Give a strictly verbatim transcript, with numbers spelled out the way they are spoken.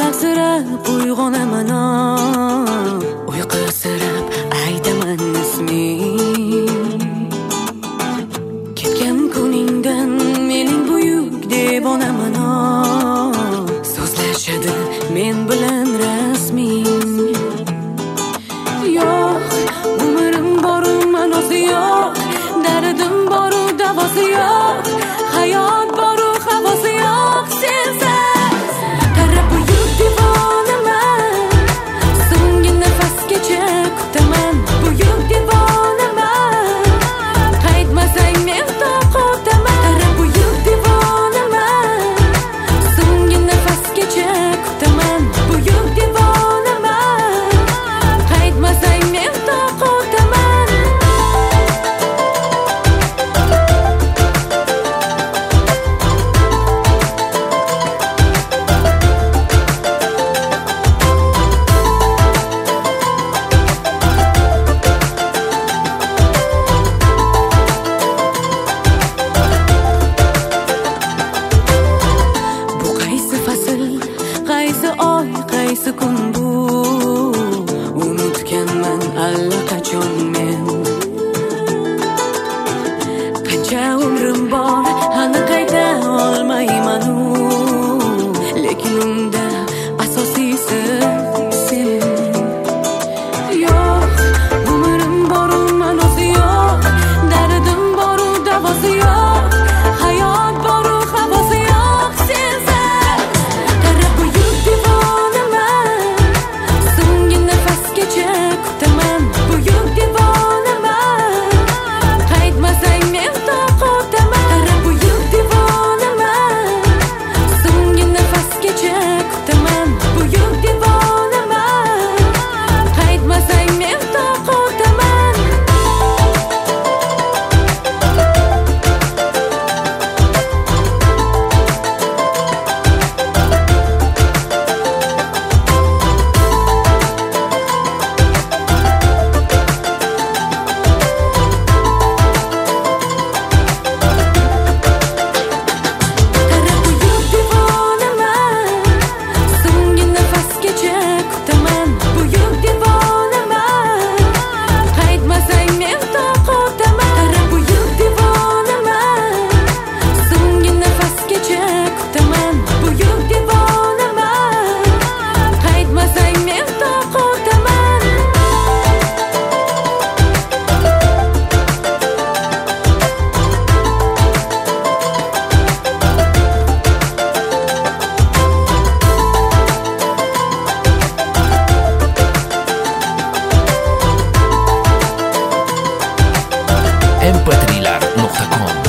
Alahsirab uyg'onaman, uyqusirab aytaman isming. Ketgan kuningdan mening buyuk devonaman, so'zlashadi men bilan rasming. Yo'q, umrim boru ma'nosi yo'q, dardim boru davosi yo'q, hayot boru havosi yo'q sensiz. Qarab buyuk devonaman, so'nggi nafasgacha kutaman. Buyuk devonaman, qaytmasang men to'xtaman. Qarab buyuk devonaman, so'nggi nafasgacha kutaman. Buyuk devonaman, qaytmasang men to'xtaman. Bu qaysi fasl, qaysi oy, qaysi kun bu? Unutganman allaqachon men. Qancha umrim bor, hali qayta olmayman u. Lekin unda asosiysi sen. Yo'q, umrim boru ma'nosi yo'q, dardim boru davosi yo'q, hayot boru havosi yo'q sensiz. Qarab buyuk devonaman, so'nggi nafasgacha kutaman. Buyuk devonaman, qaytmasang men to'xtaman. Qarab buyuk devonaman, so'nggi nafasgacha kutaman. Buyuk devonaman, qaytmasang men to'xtaman. Qarab buyuk devonaman, so'nggi nafasgacha kutaman. Buyuk devonaman, qaytmasang men to'xtaman. Qarab buyuk devonaman, so'nggi nafasgacha kutaman. Buyuk devonaman, qaytmasang men to'xtaman. em pe tri lar nuqta com